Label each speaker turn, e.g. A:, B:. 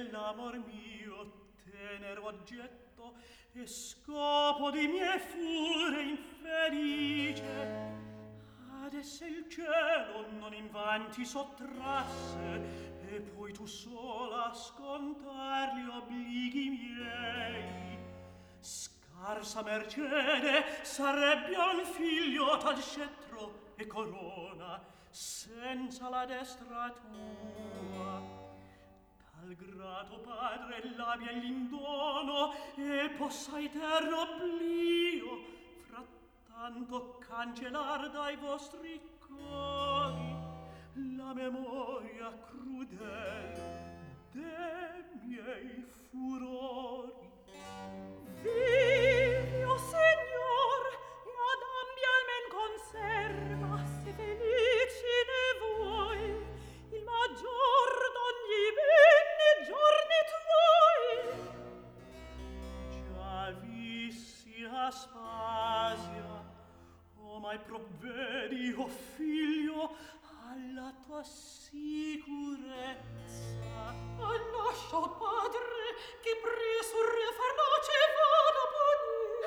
A: dell'amor mio tenero oggetto e scopo di mie fure infelice. Adesse il cielo non invanti sottrasse, e poi tu sola scontar gli obblighi miei. Scarsa mercede sarebbe a un figlio tal scettro e corona senza la destra tua. Tal grato padre l'abbia l'indono e possa eterno oblio frattanto cancellar dai vostri cori la memoria crudele de miei furori.
B: Vivi, o Signor, e ad ambi almen conserva, se felici ne vuoi, il maggior d'ogni bene giorni tuoi.
A: Già vissi Aspasia, o mai provvedi, o figlio, alla tua sicurezza.